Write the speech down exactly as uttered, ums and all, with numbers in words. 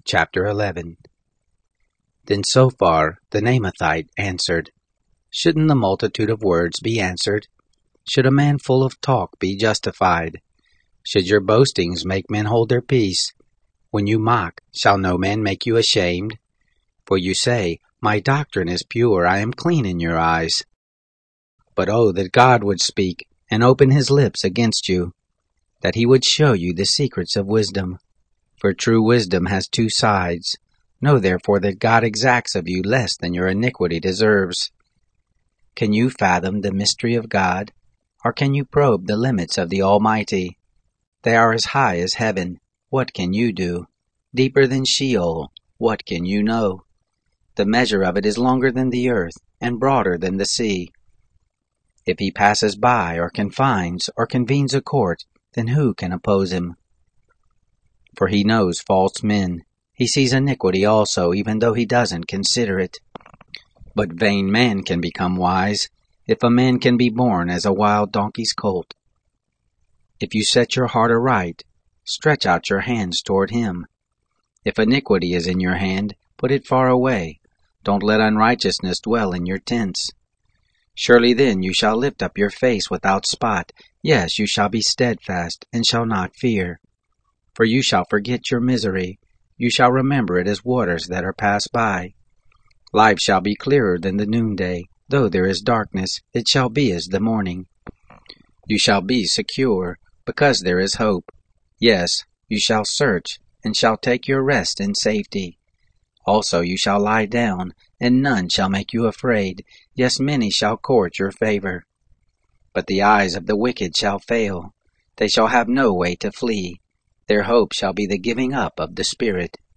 Chapter eleven. Then Sophar the Naamathite answered, Shouldn't the multitude of words be answered? Should a man full of talk be justified? Should your boastings make men hold their peace? When you mock, shall no man make you ashamed? For you say, My doctrine is pure, I am clean in your eyes. But oh, that God would speak, and open his lips against you, that he would show you the secrets of wisdom. For true wisdom has two sides. Know therefore that God exacts of you less than your iniquity deserves. Can you fathom the mystery of God? Or can you probe the limits of the Almighty? They are as high as heaven. What can you do? Deeper than Sheol. What can you know? The measure of it is longer than the earth, and broader than the sea. If he passes by, or confines, or convenes a court, then who can oppose him? For he knows false men. He sees iniquity also, even though he doesn't consider it. But vain man can become wise, if a man can be born as a wild donkey's colt. If you set your heart aright, stretch out your hands toward him. If iniquity is in your hand, put it far away. Don't let unrighteousness dwell in your tents. Surely then you shall lift up your face without spot. Yes, you shall be steadfast, and shall not fear. For you shall forget your misery. You shall remember it as waters that are passed by. Life shall be clearer than the noonday. Though there is darkness, it shall be as the morning. You shall be secure, because there is hope. Yes, you shall search, and shall take your rest in safety. Also you shall lie down, and none shall make you afraid. Yes, many shall court your favor. But the eyes of the wicked shall fail. They shall have no way to flee. Their hope shall be the giving up of the spirit.